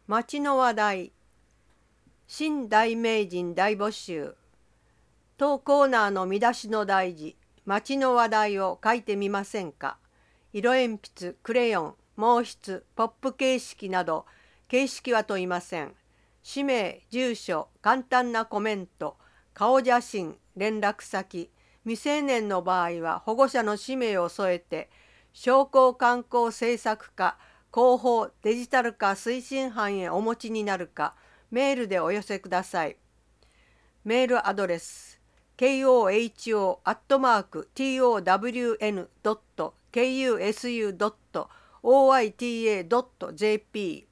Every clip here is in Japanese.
町の話題、新大名人大募集。当コーナーの見出しの題字、町の話題を書いてみませんか。色鉛筆、クレヨン、毛筆、ポップ形式など、形式は問いません。氏名、住所、簡単なコメント、顔写真、連絡先、未成年の場合は保護者の氏名を添えて、商工観光政策課、広報デジタル化推進班へお持ちになるか、メールでお寄せください。メールアドレス koho@town.kusu.oita.jp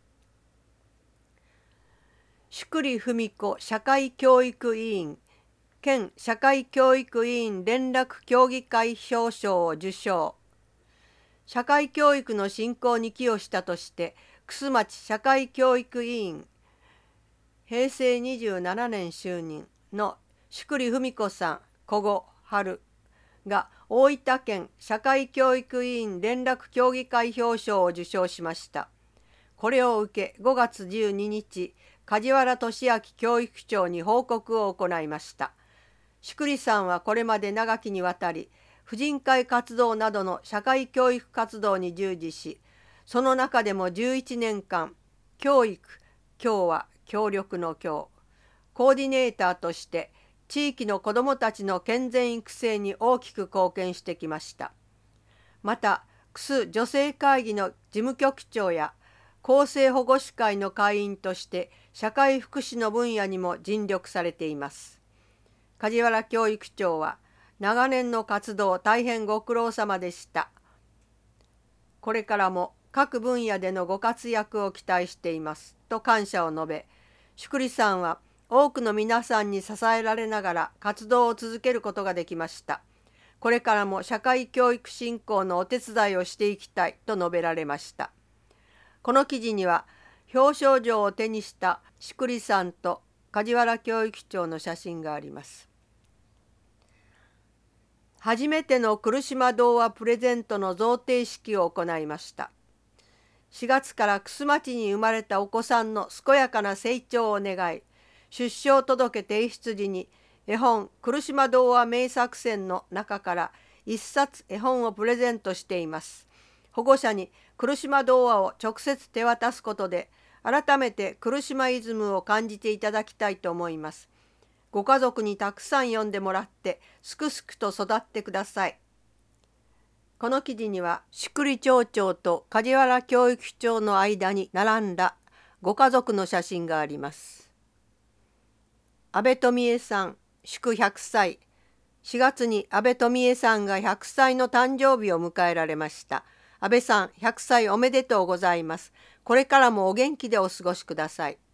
宿利文子社会教育委員県社会教育委員連絡協議会表彰を受賞。社会教育の振興に寄与したとして楠町社会教育委員平成27年就任の宿利文子さん古後春が大分県社会教育委員連絡協議会表彰を受賞しました。これを受け5月12日梶原俊明教育長に報告を行いました。宿利さんはこれまで長きにわたり婦人会活動などの社会教育活動に従事し、その中でも11年間教育、教は協力の教、コーディネーターとして地域の子どもたちの健全育成に大きく貢献してきました。また、楠女性会議の事務局長や厚生保護士会の会員として社会福祉の分野にも尽力されています。梶原教育長は長年の活動大変ご苦労様でした。これからも各分野でのご活躍を期待していますと感謝を述べ、宿利さんは多くの皆さんに支えられながら活動を続けることができました。これからも社会教育振興のお手伝いをしていきたいと述べられました。この記事には表彰状を手にした宿利さんと梶原教育長の写真があります。初めての来島童話プレゼントの贈呈式を行いました。4月から楠町に生まれたお子さんの健やかな成長を願い、出生届提出時に絵本来島童話名作選の中から1冊絵本をプレゼントしています。保護者に来島童話を直接手渡すことで改めて来島イズムを感じていただきたいと思います。ご家族にたくさん読んでもらってすくすくと育ってください。この記事には宿利町長と梶原教育長の間に並んだご家族の写真があります。安倍富恵さん、祝100歳。4月に安倍富恵さんが100歳の誕生日を迎えられました。安倍さん、100歳おめでとうございます。これからもお元気でお過ごしください。